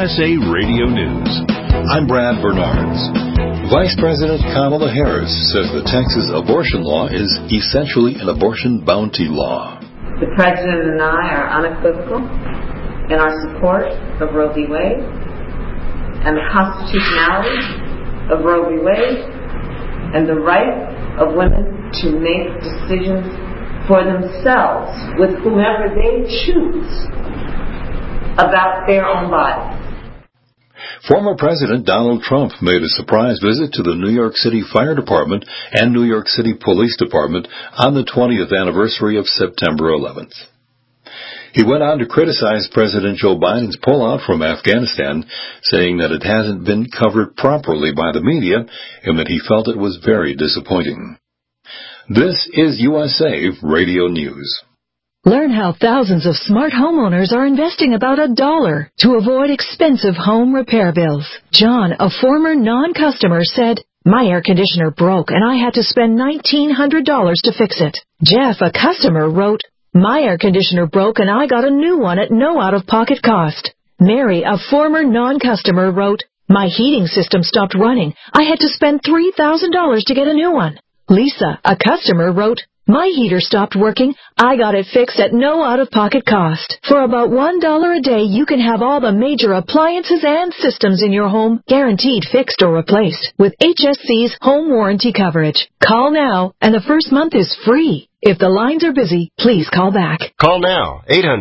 USA Radio News. I'm Brad Bernards. Vice President Kamala Harris says the Texas abortion law is essentially an abortion bounty law. The President and I are unequivocal in our support of Roe v. Wade and the constitutionality of Roe v. Wade and the right of women to make decisions for themselves with whomever they choose about their own bodies. Former President Donald Trump made a surprise visit to the New York City Fire Department and New York City Police Department on the 20th anniversary of September 11th. He went on to criticize President Joe Biden's pullout from Afghanistan, saying that it hasn't been covered properly by the media and that he felt it was very disappointing. This is USA Radio News. Learn how thousands of smart homeowners are investing about $1 to avoid expensive home repair bills. John, a former non-customer, said, "My air conditioner broke and I had to spend $1,900 to fix it." Jeff, a customer, wrote, "My air conditioner broke and I got a new one at no out-of-pocket cost." Mary, a former non-customer, wrote, "My heating system stopped running. I had to spend $3,000 to get a new one." Lisa, a customer, wrote, "My heater stopped working. I got it fixed at no out-of-pocket cost." For about $1 a day, you can have all the major appliances and systems in your home guaranteed fixed or replaced with HSC's home warranty coverage. Call now, and the first month is free. If the lines are busy, please call back. Call now,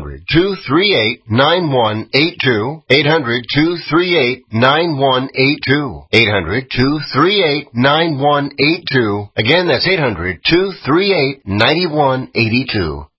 800-238-9182, 800-238-9182, 800-238-9182. Again, that's 800-238-9182.